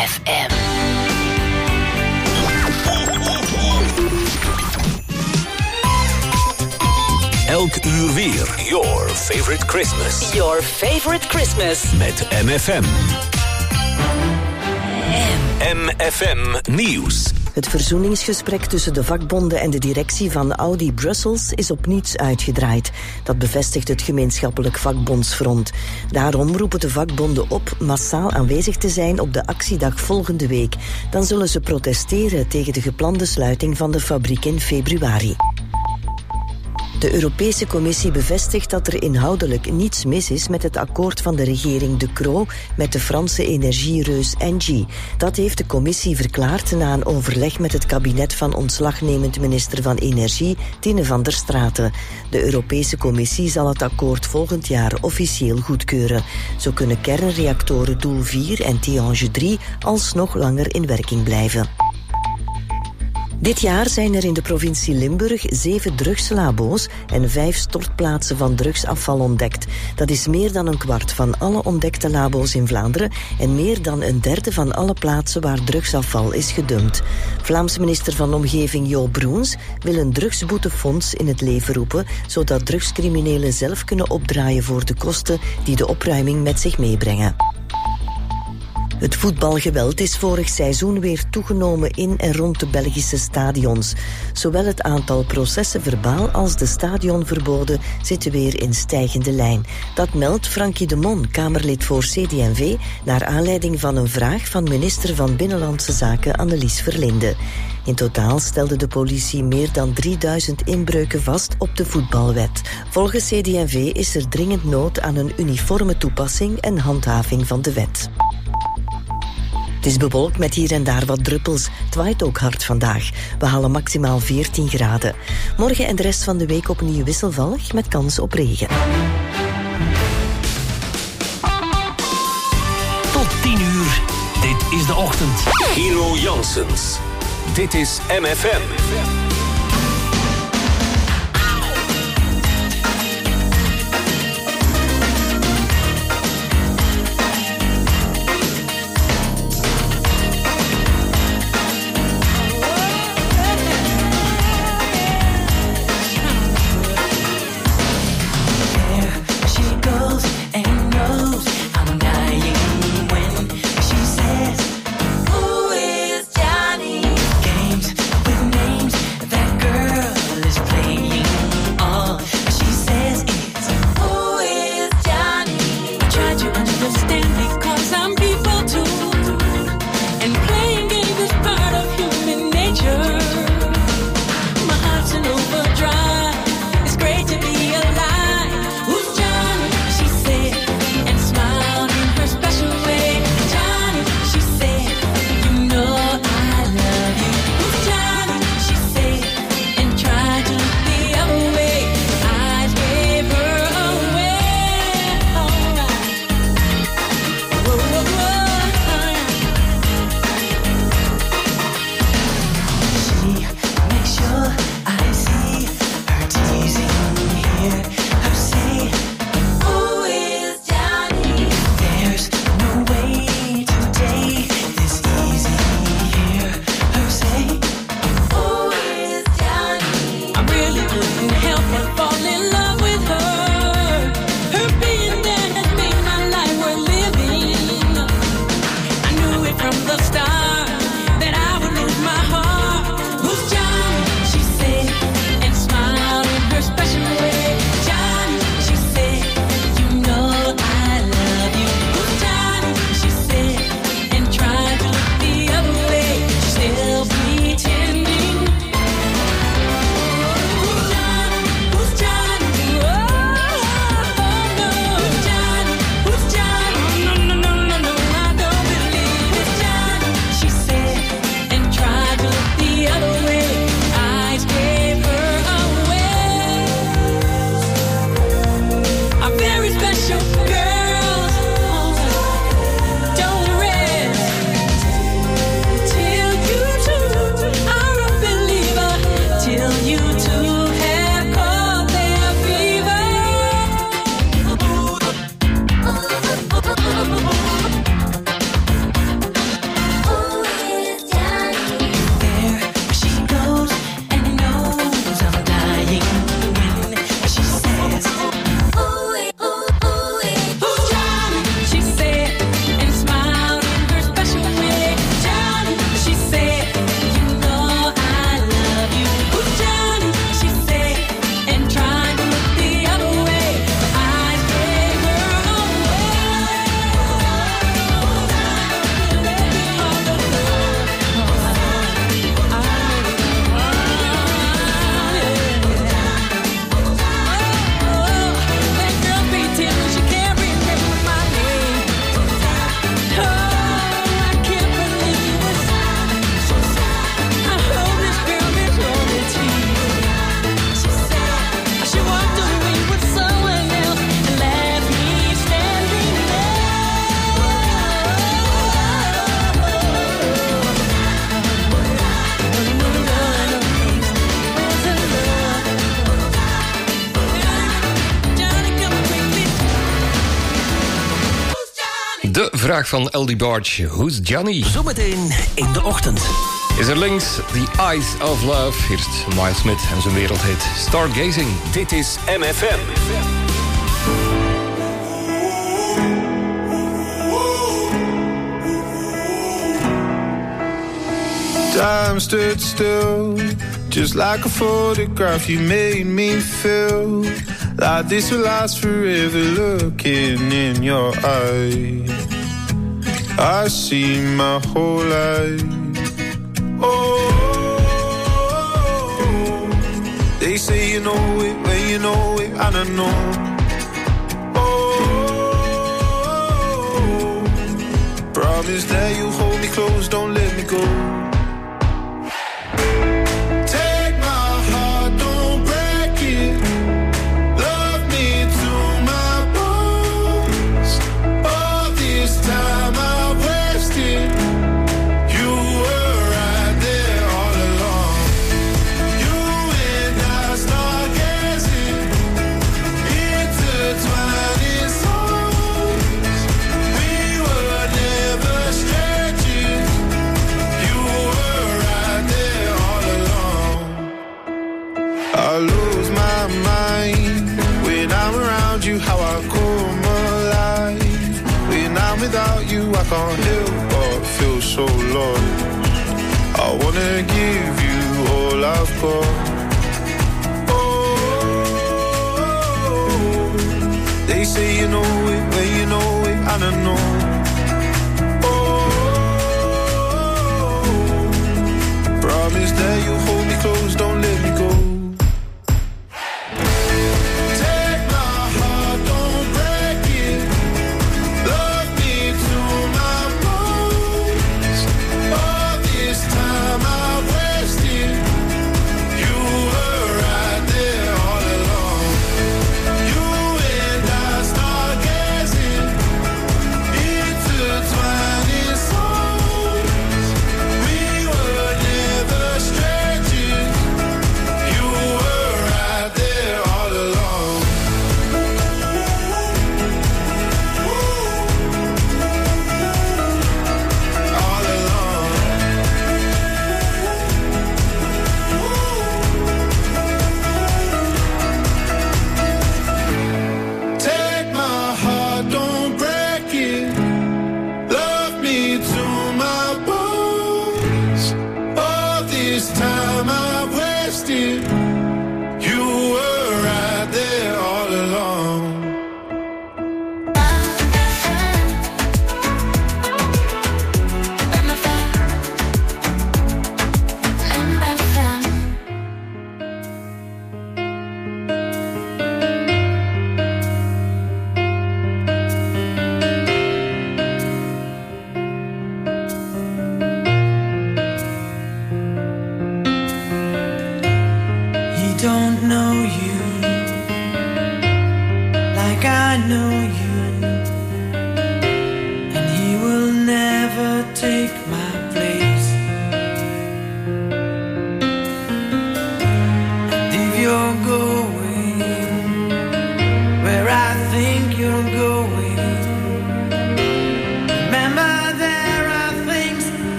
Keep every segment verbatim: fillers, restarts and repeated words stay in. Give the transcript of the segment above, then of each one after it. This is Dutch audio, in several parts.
F M. Elk uur weer. Your favorite Christmas. Your favorite Christmas. Met M F M. M F M Nieuws. Het verzoeningsgesprek tussen de vakbonden en de directie van Audi Brussels is op niets uitgedraaid. Dat bevestigt het gemeenschappelijk vakbondsfront. Daarom roepen de vakbonden op massaal aanwezig te zijn op de actiedag volgende week. Dan zullen ze protesteren tegen de geplande sluiting van de fabriek in februari. De Europese Commissie bevestigt dat er inhoudelijk niets mis is met het akkoord van de regering De Croo met de Franse energiereus Engie. Dat heeft de Commissie verklaard na een overleg met het kabinet van ontslagnemend minister van Energie, Tine van der Straten. De Europese Commissie zal het akkoord volgend jaar officieel goedkeuren. Zo kunnen kernreactoren Doel vier en Tihange drie alsnog langer in werking blijven. Dit jaar zijn er in de provincie Limburg zeven drugslabo's en vijf stortplaatsen van drugsafval ontdekt. Dat is meer dan een kwart van alle ontdekte labo's in Vlaanderen en meer dan een derde van alle plaatsen waar drugsafval is gedumpt. Vlaams minister van Omgeving Jo Broens wil een drugsboetefonds in het leven roepen, zodat drugscriminelen zelf kunnen opdraaien voor de kosten die de opruiming met zich meebrengen. Het voetbalgeweld is vorig seizoen weer toegenomen in en rond de Belgische stadions. Zowel het aantal processen verbaal als de stadionverboden zitten weer in stijgende lijn. Dat meldt Frankie de Mon, Kamerlid voor C D en V, naar aanleiding van een vraag van minister van Binnenlandse Zaken Annelies Verlinde. In totaal stelde de politie meer dan drieduizend inbreuken vast op de voetbalwet. Volgens C D en V is er dringend nood aan een uniforme toepassing en handhaving van de wet. Het is bewolkt met hier en daar wat druppels. Het waait ook hard vandaag. We halen maximaal veertien graden. Morgen en de rest van de week opnieuw wisselvallig met kans op regen. Tot tien uur. Dit is de ochtend. Hero Janssens. Dit is M F M. Who is Johnny? Games with names. vraag van L D Barge. Who's Johnny? Zometeen in de ochtend. Is er links The Eyes of Love. Hier is Miles Smith en zijn wereldhit Stargazing. Dit is M F M. Time stood still, just like a photograph. You made me feel like this will last forever. Looking in your eyes, I see my whole life. Oh, they say you know it when you know it, and I know. Oh, promise that you'll hold me close, don't let me go. I can't help but feel so lost. I wanna give you all I've got. Oh, they say you know it when you know it, and I know. Oh, promise that you'll hold me close, don't let me go.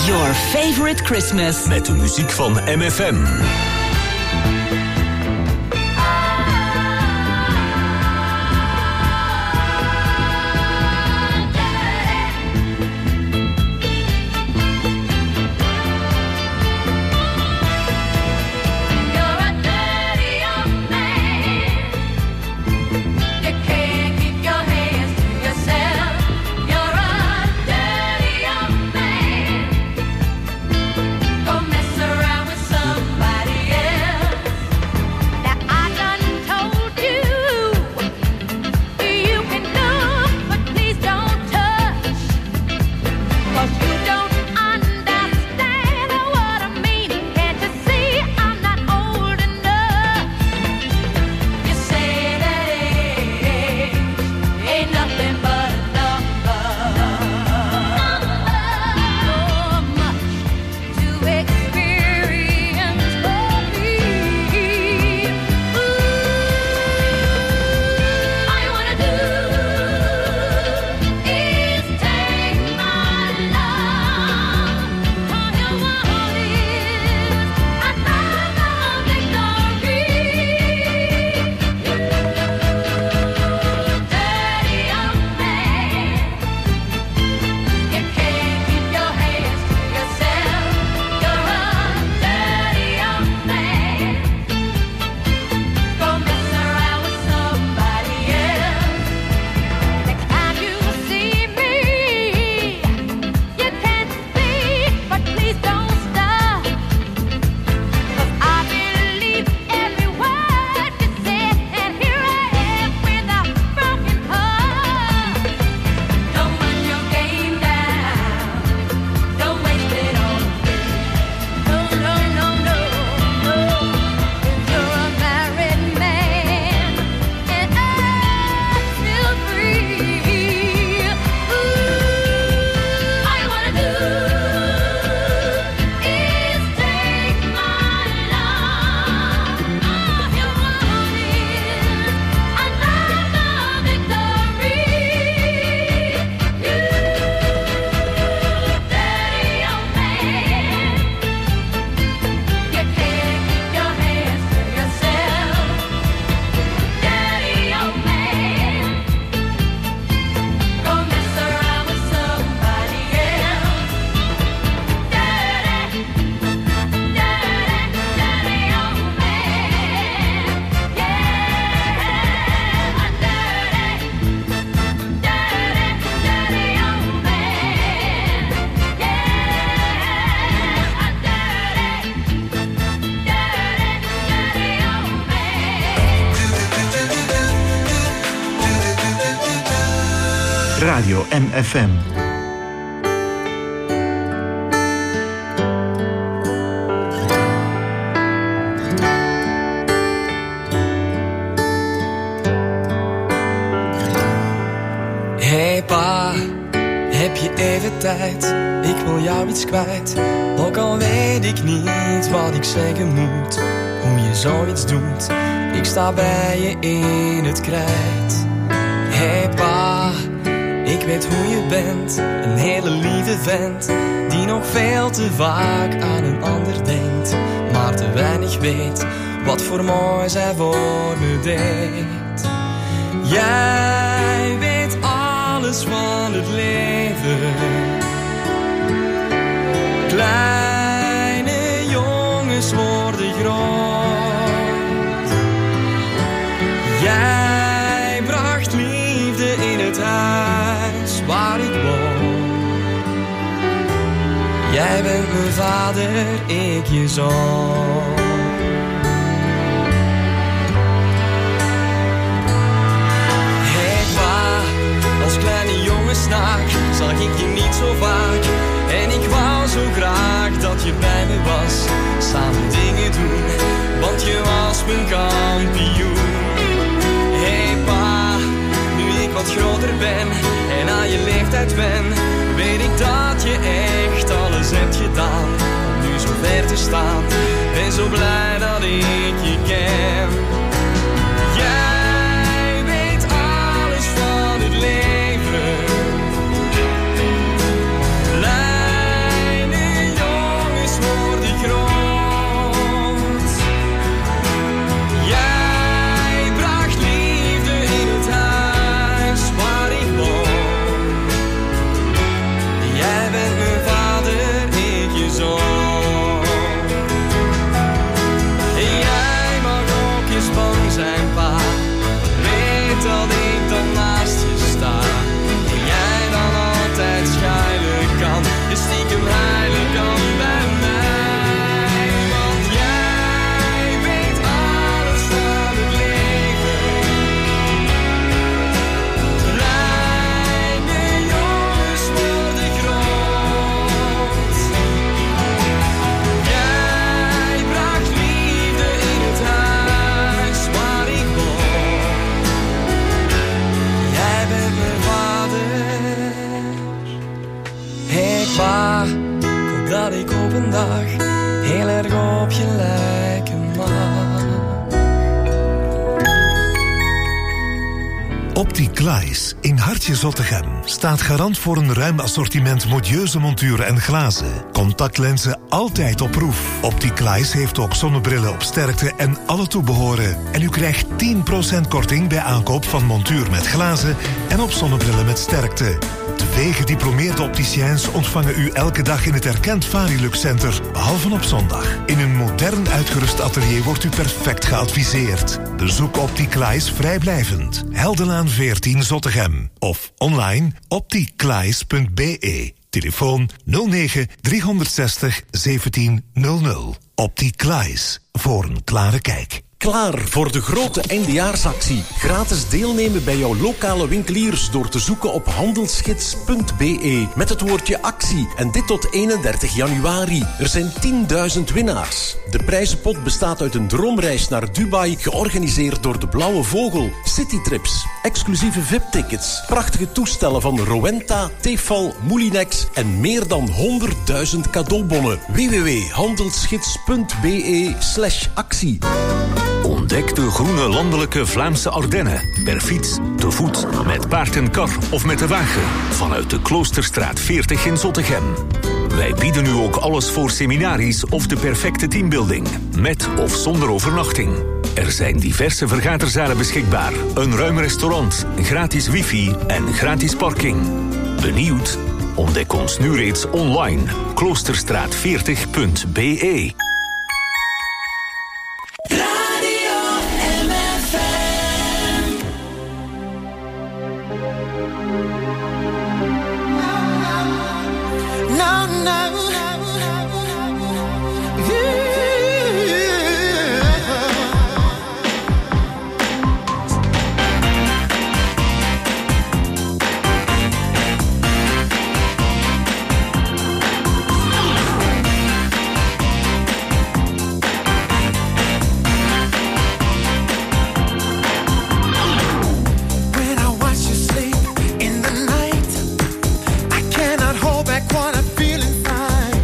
Your favorite Christmas. Met de muziek van M F M. Radio M F M. Hey pa, heb je even tijd? Ik wil jou iets kwijt. Ook al weet ik niet wat ik zeggen moet. Hoe je zoiets doet. Ik sta bij je in het krijt. Hey pa, ik weet hoe je bent. Een hele lieve vent. Die nog veel te vaak aan een ander denkt. Maar te weinig weet wat voor mooi zij voor me deed. Jij weet alles van het leven. Kleine jongens worden groot. Jij bracht liefde in het huis waar ik woon. Jij bent mijn vader, ik je zoon. Als kleine jongenssnaak zag ik je niet zo vaak. En ik wou zo graag dat je bij me was. Samen dingen doen, want je was mijn kampioen. Hey pa, nu ik wat groter ben en aan je leeftijd ben, weet ik dat je echt alles hebt gedaan om nu zo ver te staan. En zo blij dat ik je ken. Jij weet alles van het leven. Kleine veilig kan bij mij. Want jij weet alles van het leven. Kleine jongens worden groot. Jij bracht liefde in het huis waar ik woon. Jij bent mijn vader. Hey pa, ik hoop dat ik op een dag heel erg op je lijken mag. Opticlies in Hartje Zottegem staat garant voor een ruim assortiment modieuze monturen en glazen. Contactlenzen altijd op proef. Opticlies heeft ook zonnebrillen op sterkte en alle toebehoren. En u krijgt tien procent korting bij aankoop van montuur met glazen en op zonnebrillen met sterkte. Twee gediplomeerde opticiens ontvangen u elke dag in het erkend Varilux Center, behalve op zondag. In een modern uitgerust atelier wordt u perfect geadviseerd. Bezoek Opticlies vrijblijvend. Heldenlaan veertien Zottegem. Of online opticlies punt b e. Telefoon nul negen driehonderdzestig zeventien nul nul. Opticlies. Voor een klare kijk. Klaar voor de grote eindejaarsactie. Gratis deelnemen bij jouw lokale winkeliers door te zoeken op handelsgids punt b e met het woordje actie. En dit tot eenendertig januari. Er zijn tienduizend winnaars. De prijzenpot bestaat uit een droomreis naar Dubai, georganiseerd door de Blauwe Vogel. Citytrips, exclusieve V I P-tickets, prachtige toestellen van Rowenta, Tefal, Moulinex en meer dan honderdduizend cadeaubonnen. w w w punt handelsgids punt b e slash actie. Ontdek de groene landelijke Vlaamse Ardennen. Per fiets, te voet, met paard en kar of met de wagen. Vanuit de Kloosterstraat veertig in Zottegem. Wij bieden u ook alles voor seminaries of de perfecte teambuilding. Met of zonder overnachting. Er zijn diverse vergaderzalen beschikbaar. Een ruim restaurant, gratis wifi en gratis parking. Benieuwd? Ontdek ons nu reeds online. kloosterstraat veertig punt b e. What I feel inside.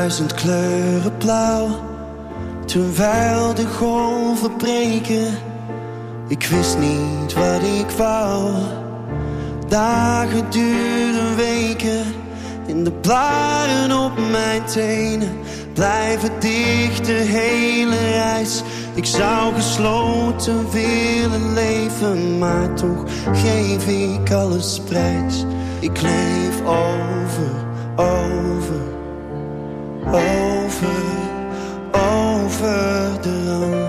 duizend kleuren blauw, terwijl de golven breken. Ik wist niet wat ik wou. Dagen duren weken, en de blaren op mijn tenen blijven dicht de hele reis. Ik zou gesloten willen leven, maar toch geef ik alles prijs. Ik leef over, over, over, over de rand.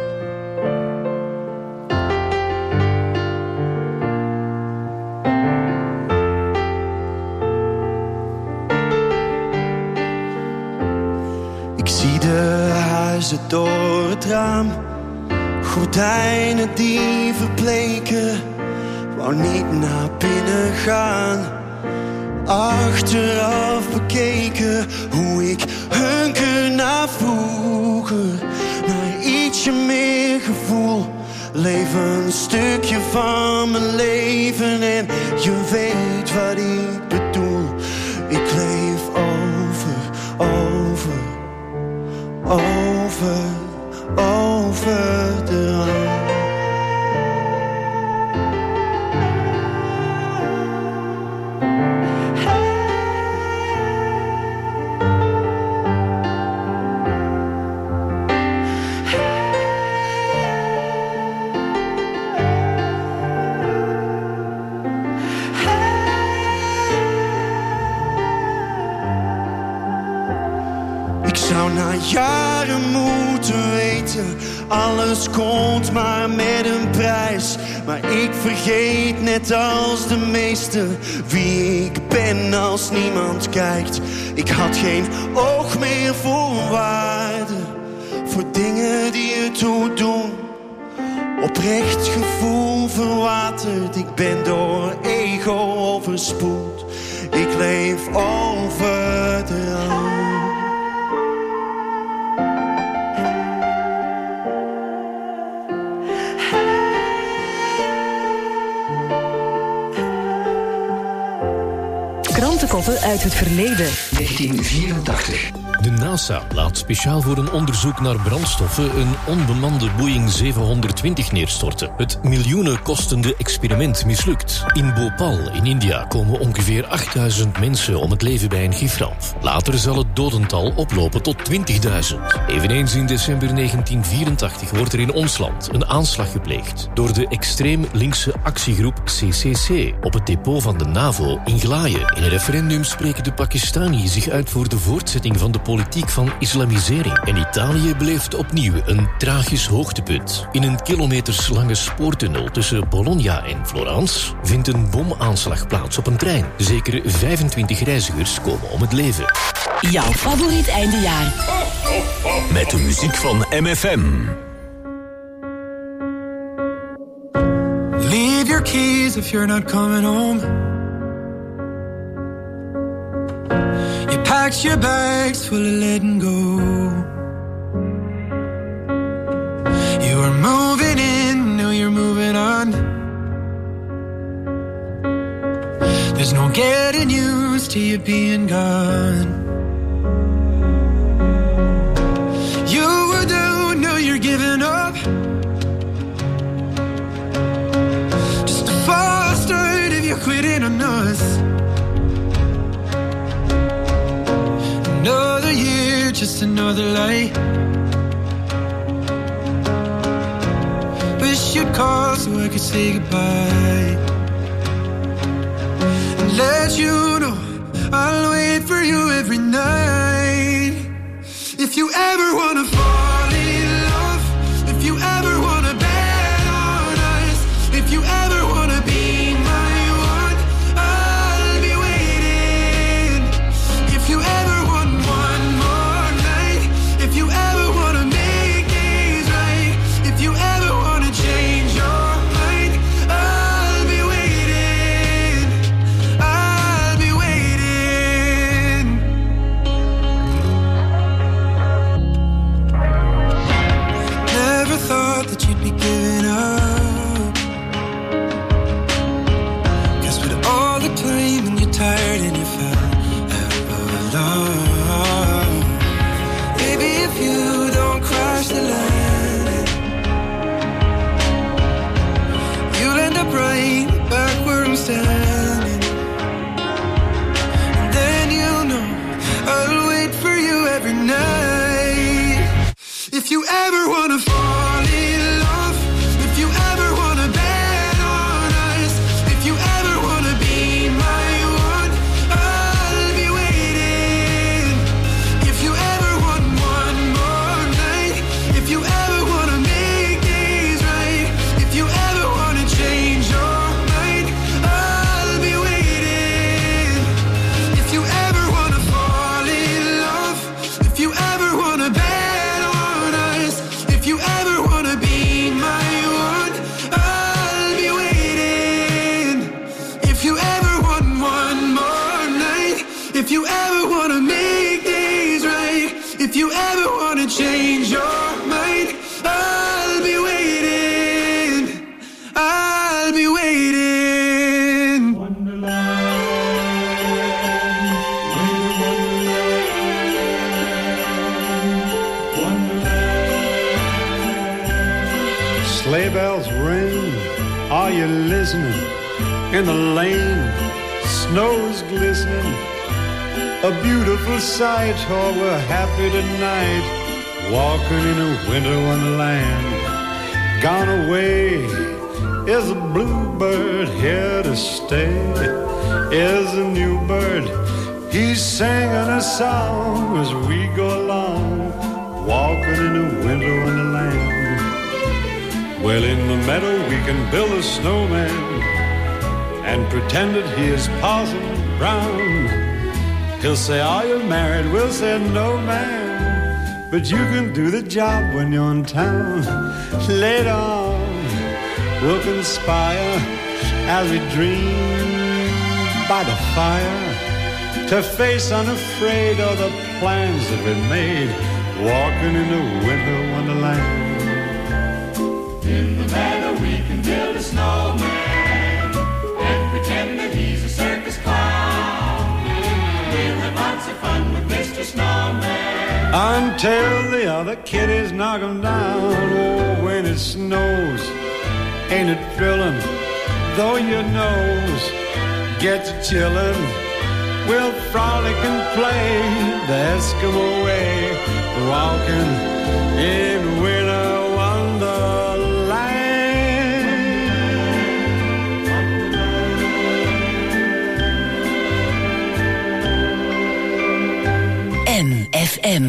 Ik zie de huizen door het raam, gordijnen die verbleken. Wou niet naar binnen gaan, achteraf bekeken hoe ik hunker naar vroeger, naar ietsje meer gevoel. Leef een stukje van mijn leven en je weet wat ik bedoel. Ik leef over, over, over, over de rand. Jaren moeten weten, alles komt maar met een prijs. Maar ik vergeet net als de meesten wie ik ben als niemand kijkt. Ik had geen oog meer voor waarde, voor dingen die ertoe doen. Oprecht gevoel verwaterd, ik ben door ego overspoeld. Ik leef over de rand. Krantenkoppen uit het verleden. negentien vierentachtig. De NASA laat speciaal voor een onderzoek naar brandstoffen een onbemande Boeing zevenhonderdtwintig neerstorten. Het miljoenen kostende experiment mislukt. In Bhopal in India komen ongeveer achtduizend mensen om het leven bij een giframp. Later zal het dodental oplopen tot twintigduizend. Eveneens in december negentien vierentachtig wordt er in ons land een aanslag gepleegd door de extreem linkse actiegroep C C C op het depot van de NAVO in Glaaien. In een referendum spreken de Pakistani zich uit voor de voortzetting van de politiek van islamisering. En Italië beleeft opnieuw een tragisch hoogtepunt. In een kilometerslange spoortunnel tussen Bologna en Florence vindt een bomaanslag plaats op een trein. Zeker vijfentwintig reizigers komen om het leven. Jouw favoriet eindejaar. Met de muziek van M F M. Leave your keys if you're not coming home. Packed your bags full of letting go. You were moving in, now you're moving on. There's no getting used to you being gone. You were down, now you're giving up. Just a false start if you're quitting on us. Another year, just another lie. Wish you'd call so I could say goodbye and let you know I'll wait for you every night. If you ever wanna fall in love, if you ever wanna bet on us, if you ever wanna be my one, I'll be waiting. If you ever if you ever wanna make things right, if you ever wanna change your mind, I'll be waiting, I'll be waiting. understanding. And then you'll know I'll wait for you every night. If you ever wanna fall in love, if you ever wanna bet on us, if you ever wanna be my one, I'll be waiting. If you ever want one more night, if you ever wanna make days right, if you ever wanna change your mind, I'll be waiting. If you ever wanna fall in love, if you ever wanna bet on us, if you ever wanna be my one, I'll be waiting. If you ever want one more night, if you ever wanna make days right, if you ever wanna change your mind, I'll be waiting. I'll be waiting. Sleigh bells ring, are you listening? In the lane, snow's glistening. A beautiful sight, oh, we're happy tonight, walking in a winter wonderland. Gone away is a bluebird, here to stay is a new bird. He's singing a song as we go along, walking in a winter wonderland. Well, in the meadow we can build a snowman and pretend that he is Parson Brown. He'll say, are you married? We'll say, no, man. But you can do the job when you're in town. Later on, we'll conspire as we dream by the fire to face unafraid all the plans that we made, walking in the winter wonderland. In the meadow we can build a snowman and pretend that he's a circus clown. We'll have lots of fun with Mister Snowman until the other kiddies knock him down. Oh, when it snows, ain't it thrilling? Though your nose gets chillin', we'll frolic and play the Eskimo way, walking in winter wonderland. M F M.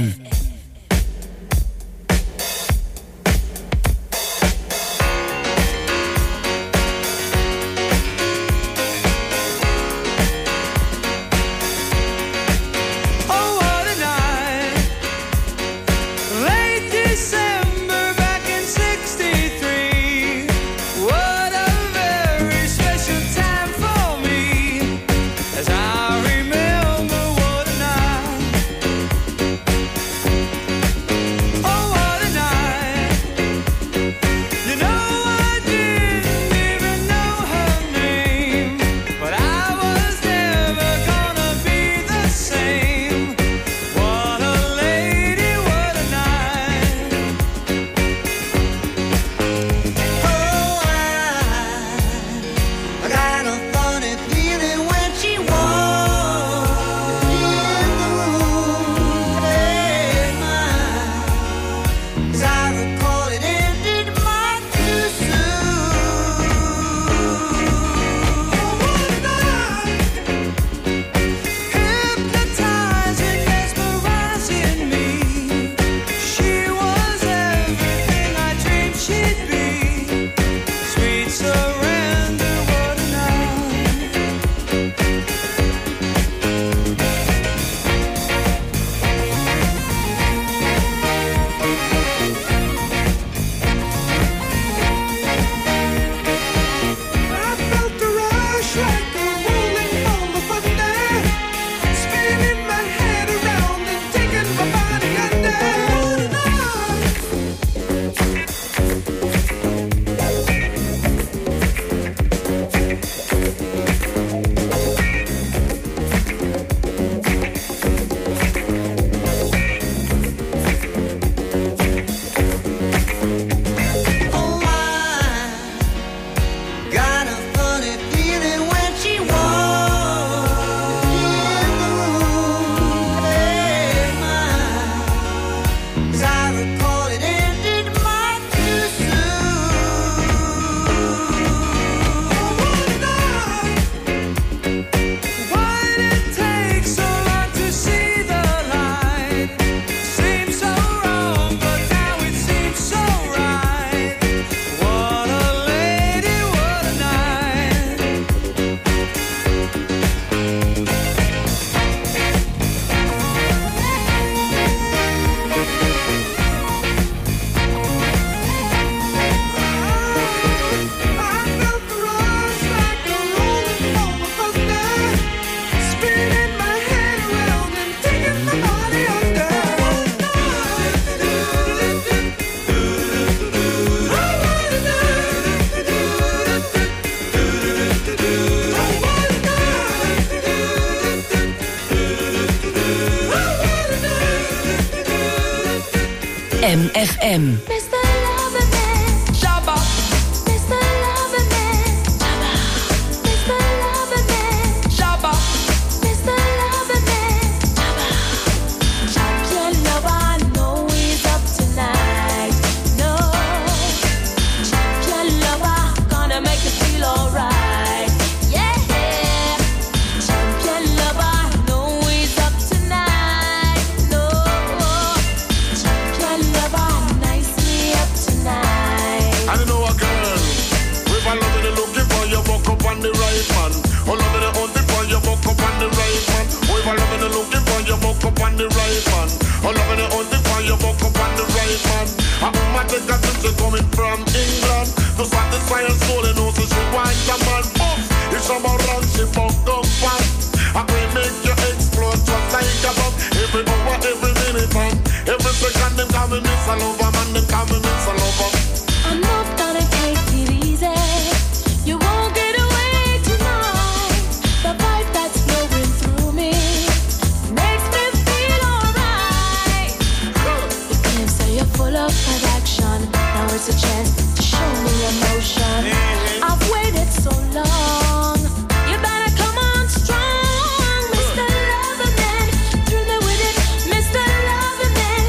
M F M. Coming from England to satisfy her soul, and also she wants a man books. If someone runs, she fuck up fast. I will make you explode just like a bomb. Every hour, every minute, and every second, them call me Miss a Lover, man, them call me Miss a Lover. I'm not gonna take it easy. You won't get away tonight. The vibe that's flowing through me makes me feel alright. You can't say you're full of action. Now it's a chance to show me emotion. I've waited so long. You better come on strong, Mister Loverman. Thrill me with it, Mister Loverman.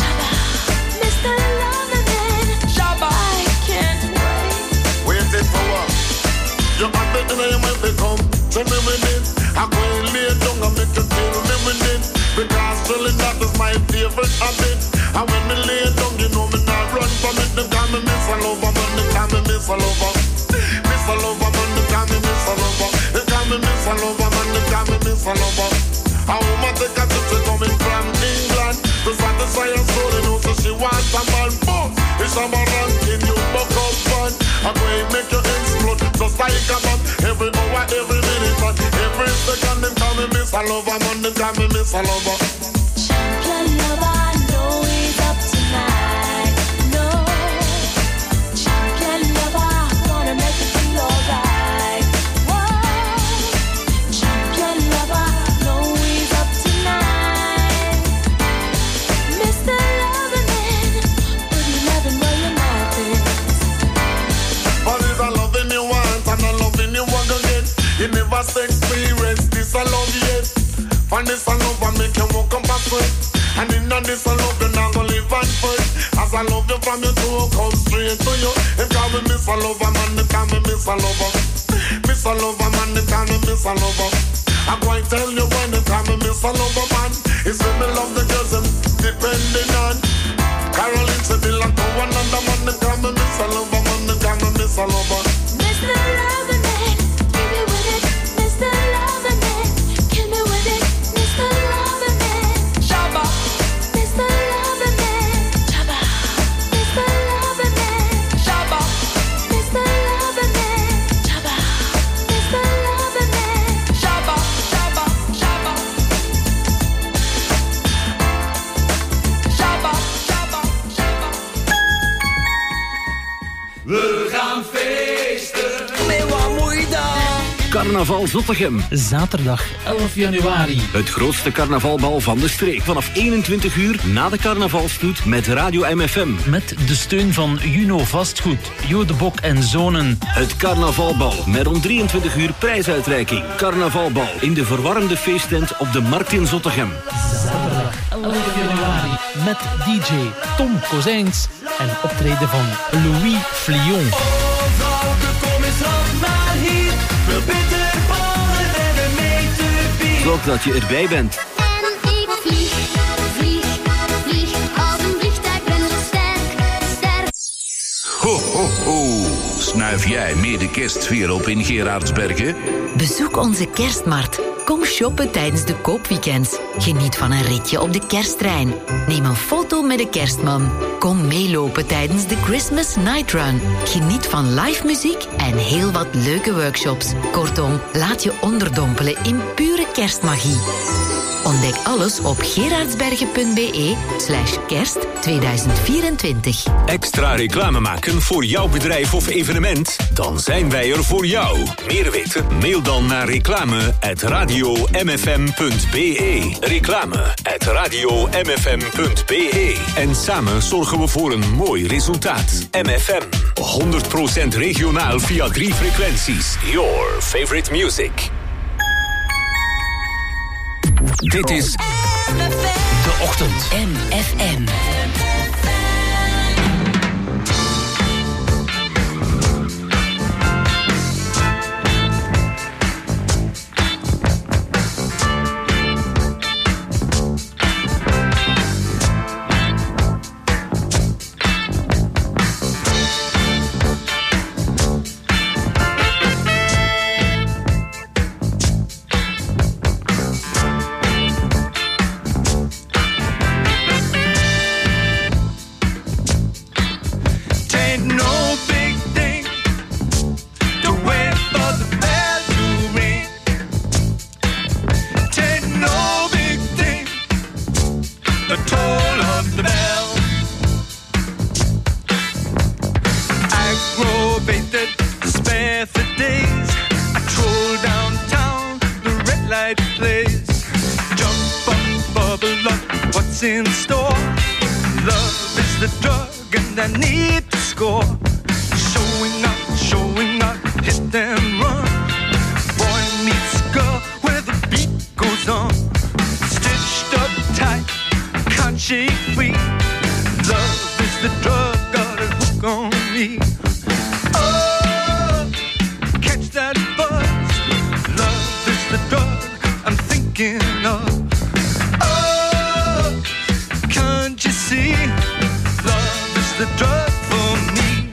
Mister Loverman. I can't wait. Waiting for what? You have it in your mind to come. Tell me with it. I'm going to lay down and make you feel me with it. Because drilling that is my favorite habit. And when me lay down, you know me not run from it. Them call me Miss a Lover, man, them call me Miss a Lover. Miss a Lover, man, them call me Miss a Lover. They call me Miss a Lover, man, them call me Miss a Lover. A woman take a trip, she coming from England to satisfy her soul, and also she wants a man boss. It's a man ranking, you buck up fun. I'm going to make you explode just like a bomb. Every hour, every minute, and every second, them call me Miss a Lover, man, them call me Miss a Lover. Champion lover, I know he's up tonight. No, champion lover, gonna make you feel alright. Whoa, champion lover, know he's up tonight. Mister Loverman, put your loving where your mouth is. But it's a loving you want and a loving you want again. You never experience this a love yet. Find this a love and make you walk up and sweat. And in this I love you, now go live and fight. As I love you from your toe, come straight to you. They call me Miss a Lover, man, they call me Miss a Lover. Miss a Lover, man, they call me Miss a Lover. I'm going to tell you when they call me Miss a Lover, man. It's when me love the girls I'm depending on. Caroline said they like to one another, man, they call me Miss a Lover, man, they call me Miss a Lover. Mister Loverman, give me with it, Mister Loverman, kill me with it, Mister Loverman. Shabba. Mister Loverman, Shabba. Mister Loverman, Shabba. Mister Loverman, Shabba. Mister Loverman, Shabba, Shabba, Shabba. Shabba, Shabba, Shabba. We gaan feesten. Met wat moeite. Carnaval Zottegem. Zaterdag elf januari. Het grootste carnavalbal van de streek. Vanaf eenentwintig uur na de carnavalstoet met Radio M F M. Met de steun van Juno Vastgoed, Jo de Bok en Zonen. Het carnavalbal met om drieëntwintig uur prijsuitreiking. Carnavalbal in de verwarmde feesttent op de Markt in Zottegem. Zaterdag elf januari. Met D J Tom Kozijns en optreden van Louis Flion. Zorg dat je erbij bent. En ik vlieg, vlieg, vlieg als een vliegtuig, ben zo sterk, sterk. Ho, ho, ho. Snuif jij mee de kerstsfeer op in Gerardsbergen? Bezoek onze kerstmarkt. Kom shoppen tijdens de koopweekends. Geniet van een ritje op de kersttrein. Neem een foto met de kerstman. Kom meelopen tijdens de Christmas Night Run. Geniet van live muziek en heel wat leuke workshops. Kortom, laat je onderdompelen in pure kerstmagie. Ontdek alles op gerardsbergen.be slash kerst tweeduizend vierentwintig. Extra reclame maken voor jouw bedrijf of evenement? Dan zijn wij er voor jou. Meer weten? Mail dan naar reclame at radio m f m punt b e. Reclame at radio m f m punt b e. En samen zorgen we voor een mooi resultaat. M F M, honderd procent regionaal via drie frequenties. Your favorite music. Dit is De Ochtend. M F M. In store, love is the drug, and I need to score. Showing up, showing up, hit and run. Boy meets girl where the beat goes on. Stitched up tight, can't shake free. Love is the drug, got a hook on me. Oh, catch that buzz. Love is the drug I'm thinking of. See, love is the drug for me.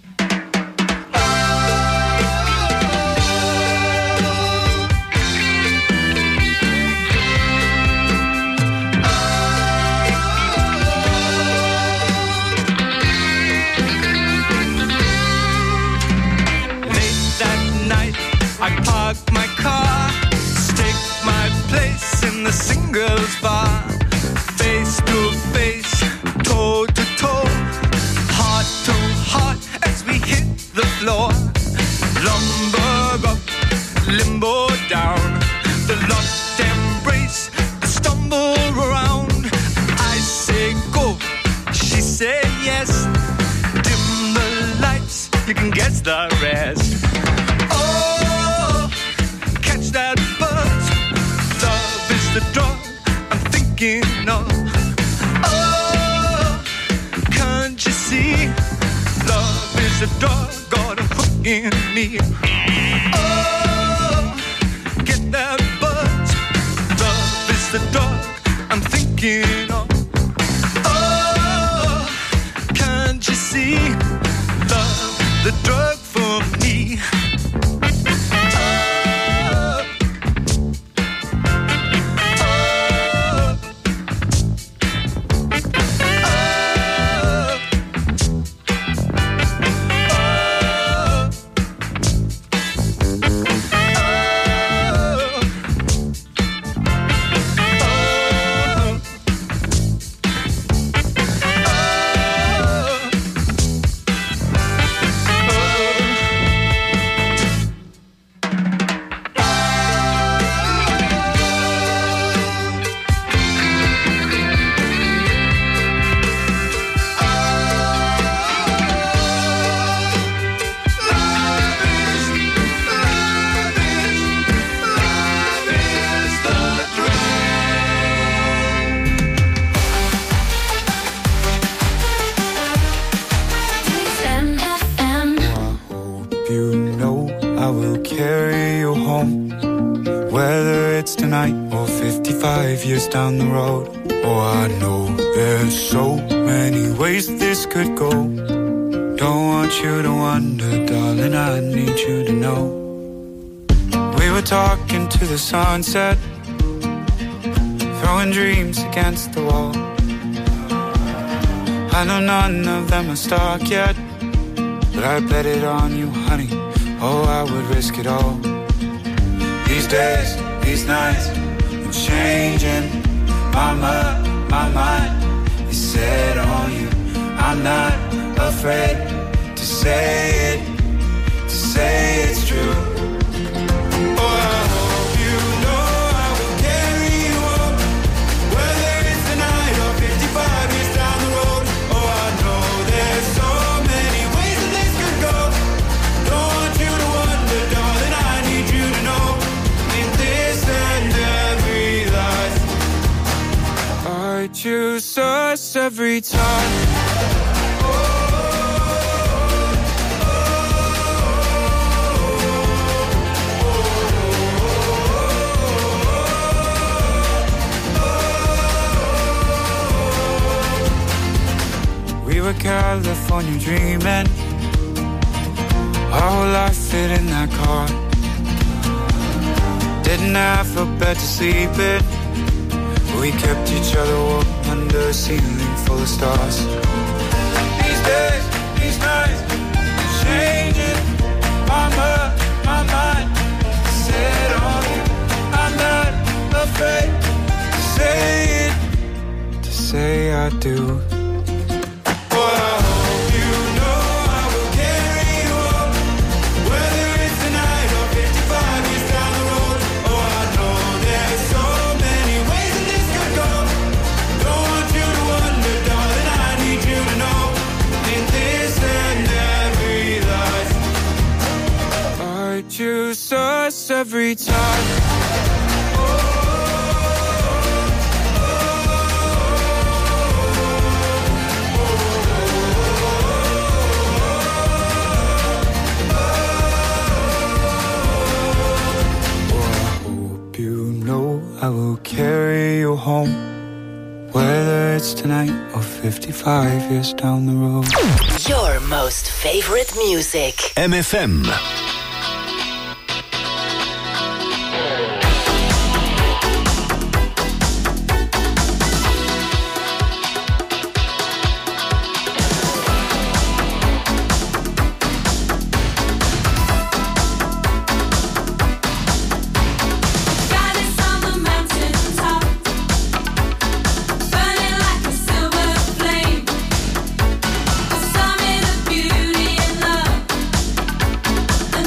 Late that night, I park my car, stake my place in the singles bar. Face to face, toe to toe, heart to heart as we hit the floor. Lumber up, limbo down, the locked embrace, the stumble around. I say go, she say yes. Dim the lights, you can guess the rest. Oh, catch that buzz. Love is the drug I'm thinking of. Oh, can't you see? Love is a dog, got a hook in me. Oh, get that buzz. Love is the dog I'm thinking of. Oh, can't you see? Love, the drug for me. Years down the road. Oh, I know there's so many ways this could go. Don't want you to wonder, darling, I need you to know. We were talking to the sunset, throwing dreams against the wall. I know none of them are stuck yet, but I bet it on you, honey. Oh, I would risk it all. These days, these nights, I'm changing my mind, my mind is set on you. I'm not afraid to say it, to say it's true. Oh, I hope you know I will carry you home, whether it's tonight or fifty-five years down the road. Oh, I know there's so many ways that this could go. Don't want you to wonder, darling, I need you to know, in this and every life, I choose us every time. We were California dreaming, our whole life fit in that car. Didn't have a bed to sleep in, we kept each other warm under a ceiling full of stars. These days, these nights, I'm changing my mind, my mind set on you. I'm not afraid to say it, to say I do. Choose us every time. I will carry you home, whether it's tonight or fifty-five years down the road. Your most favorite music. M F M. Beauty and love.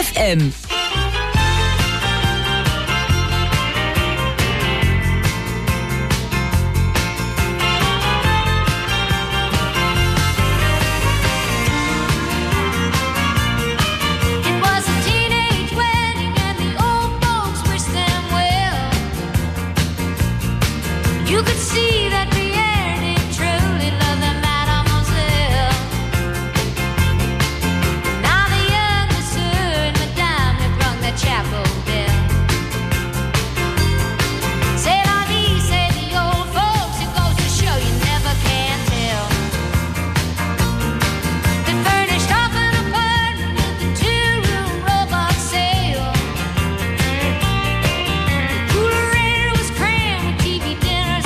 F M. You could see that Pierre did truly love the mademoiselle. Now the younger son, Madame, have rung the chapel bell. C'est la vie, say the old folks. It goes to show you never can tell. They furnished off an apartment with a two-room robot sale. The cooler was crammed with T V dinners.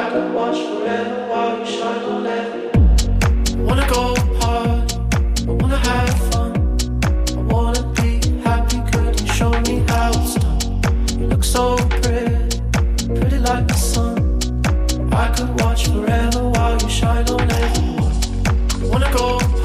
could watch forever while you shine on everyone. I wanna go hard, I wanna have fun, I wanna be happy. Could you show me how it's done? You look so pretty, pretty like the sun. I could watch forever while you shine on everyone. I wanna go